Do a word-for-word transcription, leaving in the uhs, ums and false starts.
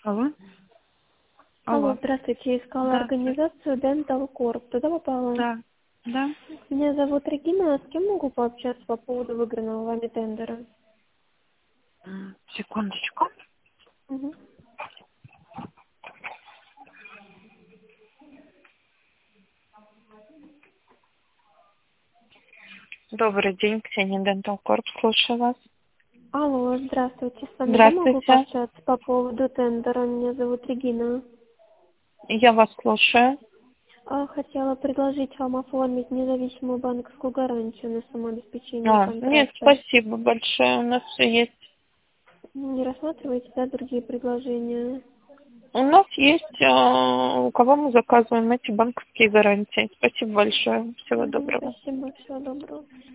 Алло? Алло, Алло. здравствуйте. Искала Да, организацию Dental Corp. Туда попала? да, да. Меня зовут Регина. С кем могу пообщаться по поводу выигранного вами тендера? М, Секундочку. Мгм. Добрый день, Ксения Dental Corp, слушаю вас. Алло, здравствуйте. С вами, да, могу Здравствуйте, пообщаться по поводу тендера? Меня зовут Регина. я вас слушаю. А, хотела предложить вам оформить независимую банковскую гарантию на самообеспечение А, нет, контракта. спасибо большое, у нас все есть. Не рассматриваете, да, другие предложения? У нас есть, а, у кого мы заказываем эти банковские гарантии. Спасибо большое, всего Мгм, доброго. спасибо, всего доброго.